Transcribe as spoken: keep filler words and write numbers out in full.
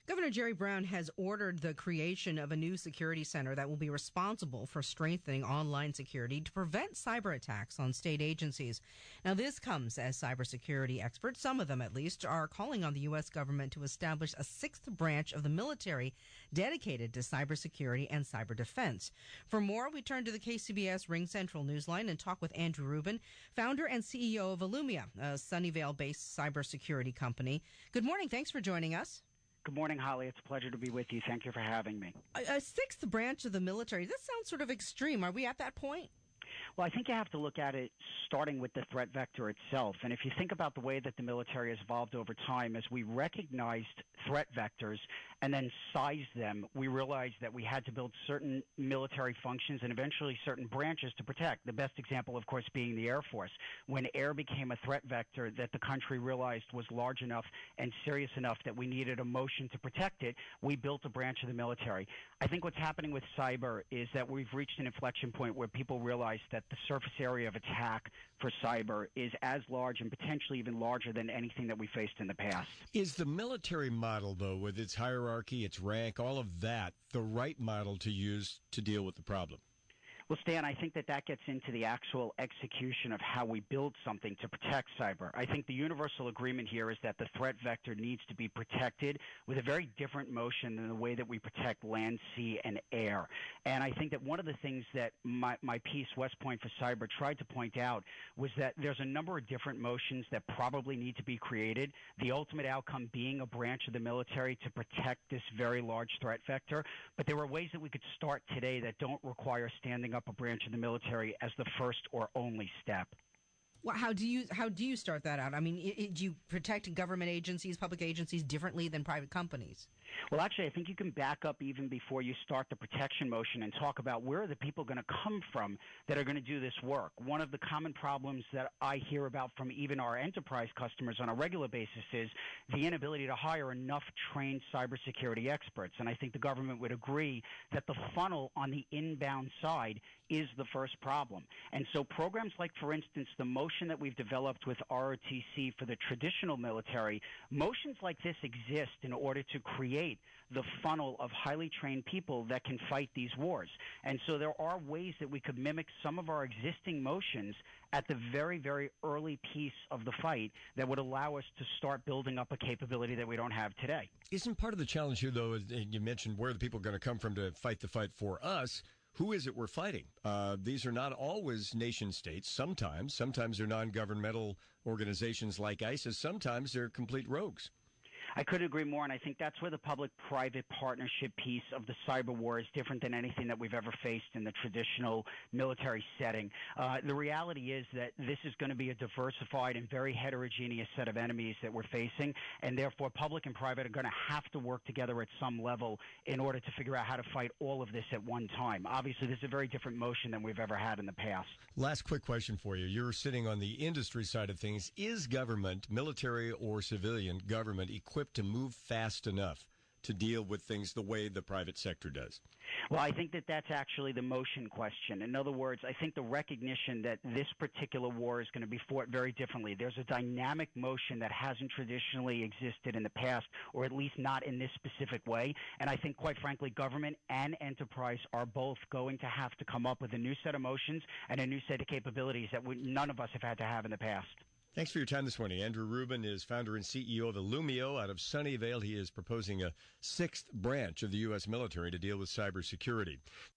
Governor Jerry Brown has ordered the creation of a new security center that will be responsible for strengthening online security to prevent cyber attacks on state agencies. Now, this comes as cybersecurity experts, some of them at least, are calling on the U S government to establish a sixth branch of the military dedicated to cybersecurity and cyber defense. For more, we turn to the K C B S Ring Central Newsline and talk with Andrew Rubin, founder and C E O of Illumia, a Sunnyvale-based cybersecurity company. Good morning. Thanks for joining us. Good morning, Holly. It's a pleasure to be with you. Thank you for having me. A, a sixth branch of the military. This sounds sort of extreme. Are we at that point? Well, I think you have to look at it starting with the threat vector itself. And if you think about the way that the military has evolved over time, as we recognized threat vectors and then sized them, we realized that we had to build certain military functions and eventually certain branches to protect. The best example, of course, being the Air Force. When air became a threat vector that the country realized was large enough and serious enough that we needed a motion to protect it, we built a branch of the military. I think what's happening with cyber is that we've reached an inflection point where people realize that the surface area of attack for cyber is as large and potentially even larger than anything that we faced in the past. Is the military model, though, with its hierarchy, its rank, all of that, the right model to use to deal with the problem? Well, Stan, I think that that gets into the actual execution of how we build something to protect cyber. I think the universal agreement here is that the threat vector needs to be protected with a very different motion than the way that we protect land, sea, and air. And I think that one of the things that my, my piece, West Point for Cyber, tried to point out was that there's a number of different motions that probably need to be created, the ultimate outcome being a branch of the military to protect this very large threat vector. But there are ways that we could start today that don't require standing up up a branch of the military as the first or only step. Well, how do you how do you start that out? I mean, it, it, do you protect government agencies, public agencies differently than private companies? Well, actually, I think you can back up even before you start the protection motion and talk about where are the people going to come from that are going to do this work. One of the common problems that I hear about from even our enterprise customers on a regular basis is the inability to hire enough trained cybersecurity experts. And I think the government would agree that the funnel on the inbound side is the first problem. And so programs like, for instance, the motion that we've developed with R O T C for the traditional military, motions like this exist in order to create the funnel of highly trained people that can fight these wars. And so there are ways that we could mimic some of our existing motions at the very, very early piece of the fight that would allow us to start building up a capability that we don't have today. Isn't part of the challenge here, though, and you mentioned where the people are going to come from to fight the fight for us, who is it we're fighting? Uh, these are not always nation states. Sometimes, sometimes they're non-governmental organizations like ISIS. Sometimes they're complete rogues. I couldn't agree more, and I think that's where the public-private partnership piece of the cyber war is different than anything that we've ever faced in the traditional military setting. Uh, the reality is that this is going to be a diversified and very heterogeneous set of enemies that we're facing, and therefore public and private are going to have to work together at some level in order to figure out how to fight all of this at one time. Obviously, this is a very different motion than we've ever had in the past. Last quick question for you. You're sitting on the industry side of things. Is government, military or civilian government, equipped to move fast enough to deal with things the way the private sector does? Well, I think that that's actually the motion question. In other words, I think the recognition that this particular war is going to be fought very differently. There's a dynamic motion that hasn't traditionally existed in the past, or at least not in this specific way. And I think, quite frankly, government and enterprise are both going to have to come up with a new set of motions and a new set of capabilities that we, none of us have had to have in the past. Thanks for your time this morning. Andrew Rubin is founder and C E O of Illumio out of Sunnyvale. He is proposing a sixth branch of the U S military to deal with cybersecurity.